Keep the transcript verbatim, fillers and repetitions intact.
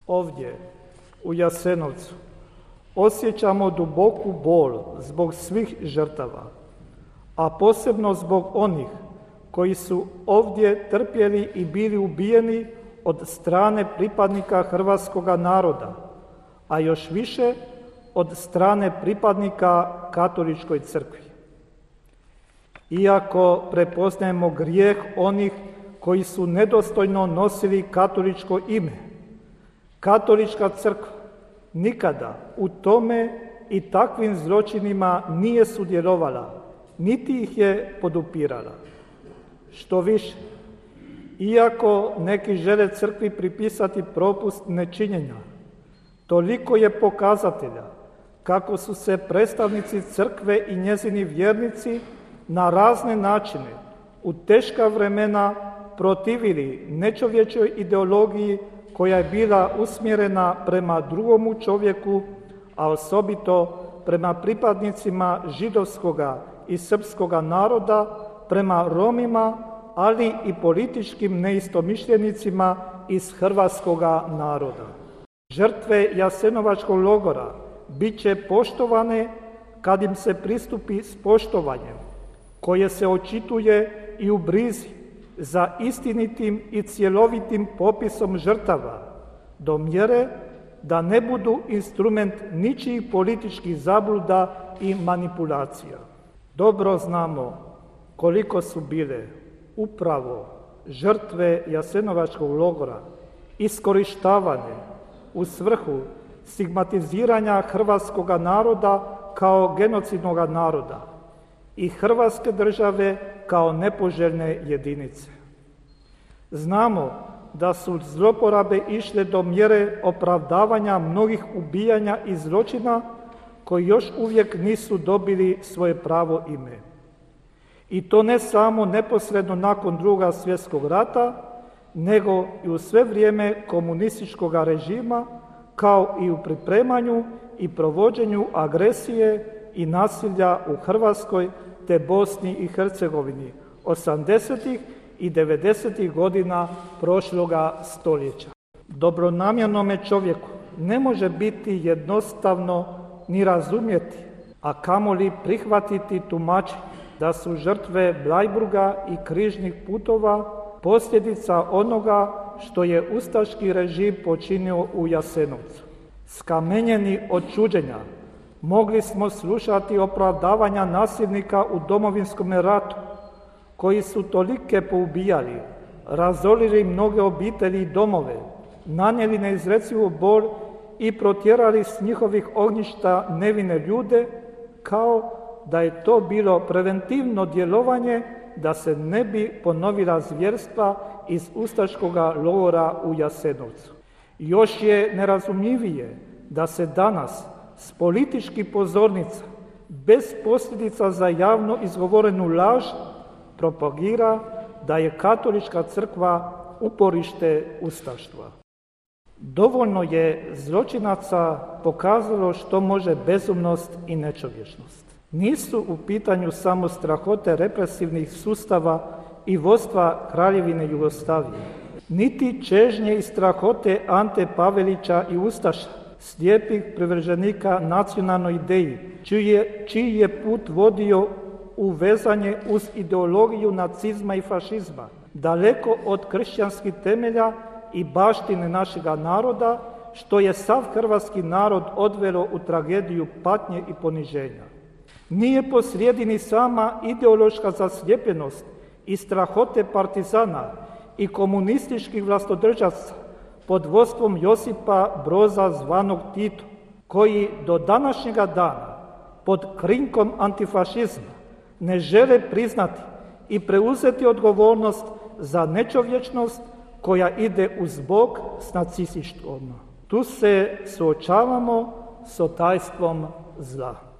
Ovdje, u Jasenovcu, osjećamo duboku bol zbog svih žrtava, a posebno zbog onih koji su ovdje trpjeli i bili ubijeni od strane pripadnika hrvatskoga naroda, a još više od strane pripadnika Katoličkoj crkvi. Iako prepoznajemo grijeh onih koji su nedostojno nosili katoličko ime, Katolička crkva nikada u tome i takvim zločinima nije sudjelovala, niti ih je podupirala. Što više, iako neki žele crkvi pripisati propust nečinjenja, toliko je pokazatelja kako su se predstavnici crkve i njezini vjernici na razne načine u teška vremena protivili nečovječoj ideologiji koja je bila usmjerena prema drugomu čovjeku, a osobito prema pripadnicima židovskoga i srpskoga naroda, prema Romima, ali i političkim neistomišljenicima iz hrvatskoga naroda. Žrtve Jasenovačkog logora bit će poštovane kad im se pristupi s poštovanjem, koje se očituje i u brizi za istinitim i cjelovitim popisom žrtava, do mjere da ne budu instrument ničijih političkih zabluda i manipulacija. Dobro znamo koliko su bile upravo žrtve Jasenovačkog logora iskorištavane u svrhu stigmatiziranja hrvatskoga naroda kao genocidnog naroda i Hrvatske države kao nepoželjne jedinice. Znamo da su zloporabe išle do mjere opravdavanja mnogih ubijanja i zločina koji još uvijek nisu dobili svoje pravo ime. I to ne samo neposredno nakon Drugog svjetskog rata, nego i u sve vrijeme komunističkog režima, kao i u pripremanju i provođenju agresije i nasilja u Hrvatskoj te Bosni i Hercegovini osamdesetih i devedesetih godina prošloga stoljeća. Dobronamjernome čovjeku ne može biti jednostavno ni razumjeti, a kamoli prihvatiti tumačenje da su žrtve Bleiburga i križnih putova posljedica onoga što je ustaški režim počinio u Jasenovcu. Skamenjeni od čuđenja, mogli smo slušati opravdavanja nasilnika u Domovinskom ratu, koji su tolike poubijali, razorili mnoge obitelji i domove, nanijeli neizrecivu bol i protjerali s njihovih ognjišta nevine ljude, kao da je to bilo preventivno djelovanje da se ne bi ponovila zvjerstva iz ustaškoga logora u Jasenovcu. Još je nerazumljivije da se danas s političkih pozornica, bez posljedica za javno izgovorenu laž, propagira da je Katolička crkva uporište ustaštva. Dovoljno je zločinaca pokazalo što može bezumnost i nečovječnost. Nisu u pitanju samo strahote represivnih sustava i vodstva Kraljevine Jugoslavije, niti čežnje i strahote Ante Pavelića i ustaša, slijepih privrženika nacionalnoj ideji, čiji je, čiji je put vodio u vezanje uz ideologiju nacizma i fašizma, daleko od kršćanskih temelja i baštine našega naroda, što je sav hrvatski narod odvelo u tragediju patnje i poniženja. Nije posrijedi ni sama ideološka zaslijepljenost i strahote partizana i komunističkih vlastodržaca pod vodstvom Josipa Broza zvanog Tito, koji do današnjega dana pod krinkom antifašizma ne žele priznati i preuzeti odgovornost za nečovječnost koja ide uz bok s nacistištvom. Tu se suočavamo s otajstvom zla.